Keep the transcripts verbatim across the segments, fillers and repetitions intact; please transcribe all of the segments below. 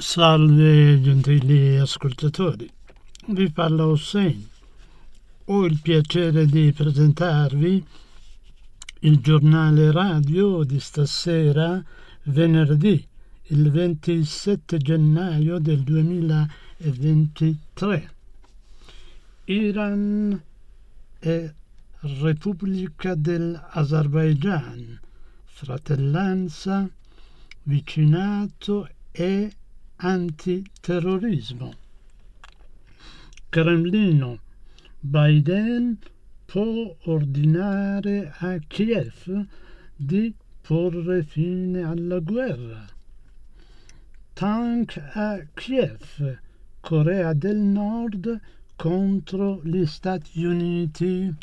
Salve gentili ascoltatori, vi parla Hossein. Ho il piacere di presentarvi il giornale radio di stasera, venerdì, il ventisette gennaio del duemilaventitré. Iran e Repubblica dell'Azerbaigian, fratellanza, vicinato e antiterrorismo. Cremlino: Biden può ordinare a Kiev di porre fine alla guerra. Tank a Kiev, Corea del Nord contro gli Stati Uniti.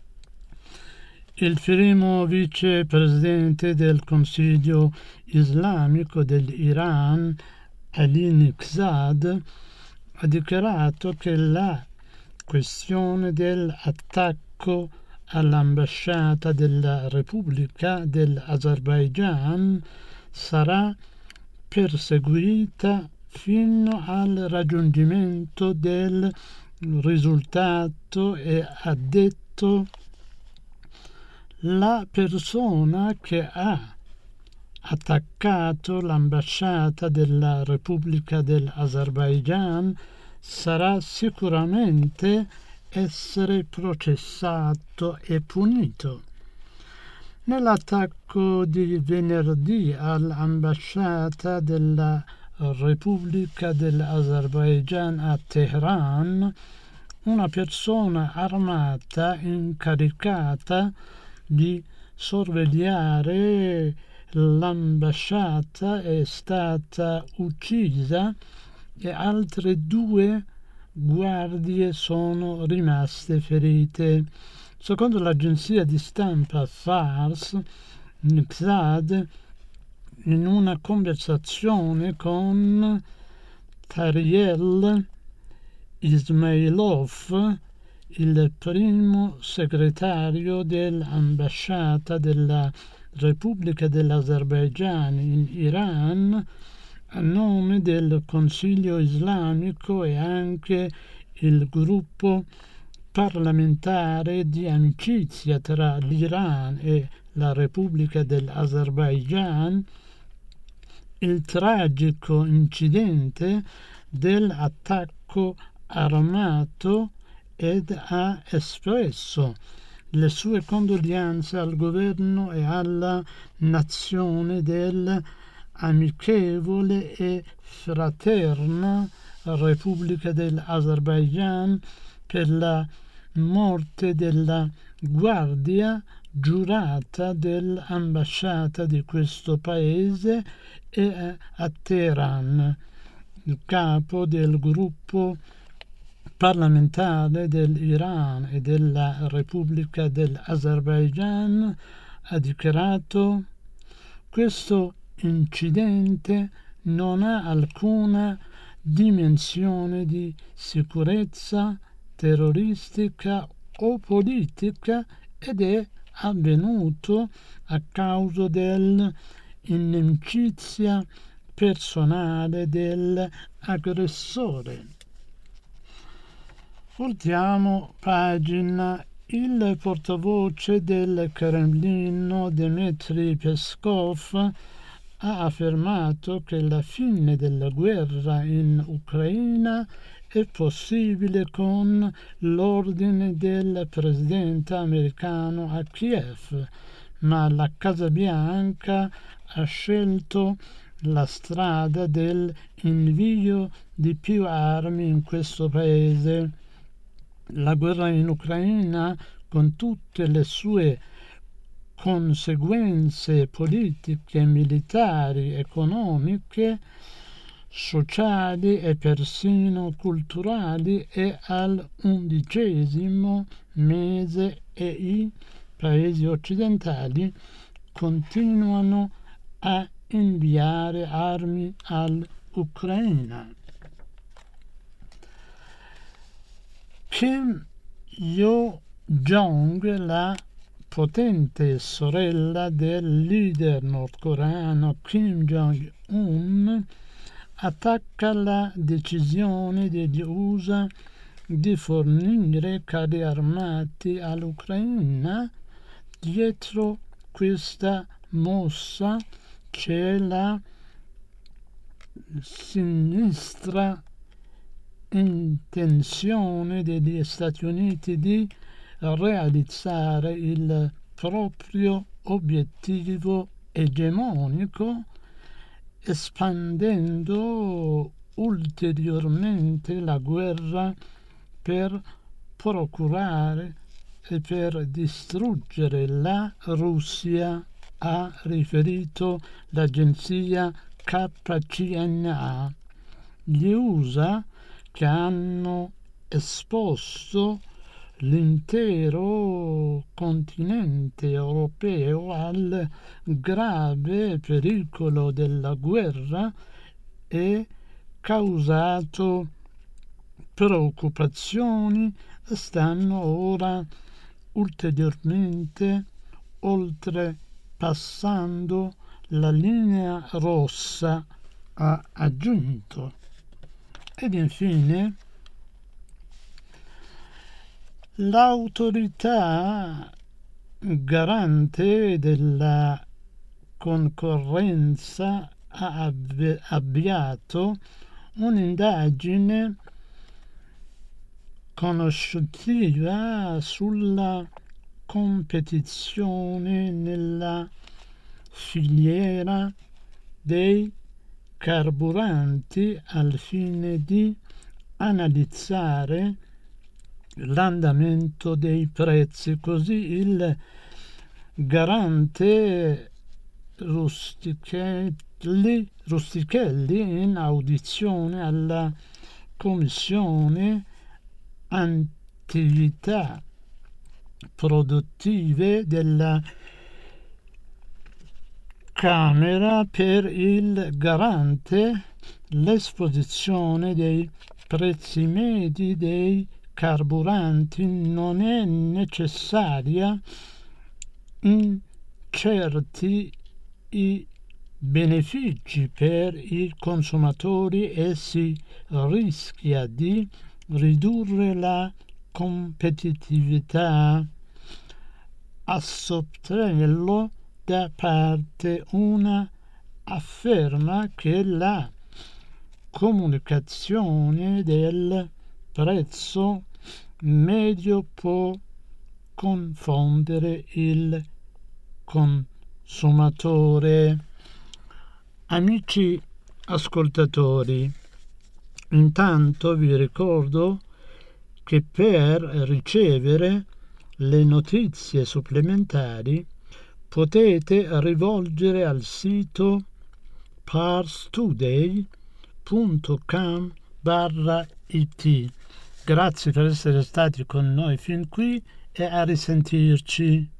Il primo vicepresidente del Consiglio islamico dell'Iran, Ali Niqzad, ha dichiarato che la questione dell'attacco all'ambasciata della Repubblica dell'Azerbaigian sarà perseguita fino al raggiungimento del risultato e ha detto: la persona che ha attaccato l'ambasciata della Repubblica dell'Azerbaigian sarà sicuramente essere processato e punito. Nell'attacco di venerdì all'ambasciata della Repubblica dell'Azerbaigian a Teheran, una persona armata incaricata di sorvegliare l'ambasciata è stata uccisa e altre due guardie sono rimaste ferite. Secondo l'agenzia di stampa Fars, Niqzad, in una conversazione con Tariel Ismailov, il primo segretario dell'ambasciata della Repubblica dell'Azerbaigian in Iran, a nome del Consiglio islamico e anche il gruppo parlamentare di amicizia tra l'Iran e la Repubblica dell'Azerbaigian, il tragico incidente dell'attacco armato ed ha espresso le sue condoglianze al governo e alla nazione dell'amichevole e fraterna Repubblica dell'Azerbaigian per la morte della guardia giurata dell'ambasciata di questo paese e a Teheran. Il capo del gruppo parlamentare dell'Iran e della Repubblica dell'Azerbaigian ha dichiarato: questo incidente non ha alcuna dimensione di sicurezza terroristica o politica ed è avvenuto a causa dell'inimicizia personale dell'aggressore. Voltiamo pagina. Il portavoce del Cremlino, Dmitry Peskov, ha affermato che la fine della guerra in Ucraina è possibile con l'ordine del presidente americano a Kiev, ma la Casa Bianca ha scelto la strada dell'invio di più armi in questo paese. La guerra in Ucraina, con tutte le sue conseguenze politiche, militari, economiche, sociali e persino culturali, è al undicesimo mese e i paesi occidentali continuano a inviare armi all'Ucraina. Kim Yo-jong, la potente sorella del leader nordcoreano Kim Jong-un, attacca la decisione degli U S A di fornire carri armati all'Ucraina. Dietro questa mossa c'è la sinistra intenzione degli Stati Uniti di realizzare il proprio obiettivo egemonico, espandendo ulteriormente la guerra per procurare e per distruggere la Russia, ha riferito l'agenzia K C N A. Gli U S A, che hanno esposto l'intero continente europeo al grave pericolo della guerra e causato preoccupazioni, stanno ora ulteriormente oltrepassando la linea rossa, ha aggiunto. Ed infine l'autorità garante della concorrenza ha avvi- avviato un'indagine conoscitiva sulla competizione nella filiera dei carburanti al fine di analizzare l'andamento dei prezzi. Così il garante Rustichelli, Rustichelli in audizione alla Commissione Attività Produttive della Camera per il garante l'esposizione dei prezzi medi dei carburanti non è necessaria in certi i benefici per i consumatori e si rischia di ridurre la competitività. A Sottrello da parte una afferma che la comunicazione del prezzo medio può confondere il consumatore. Amici ascoltatori, intanto vi ricordo che per ricevere le notizie supplementari potete rivolgere al sito parstoday punto com barra it. Grazie per essere stati con noi fin qui e a risentirci.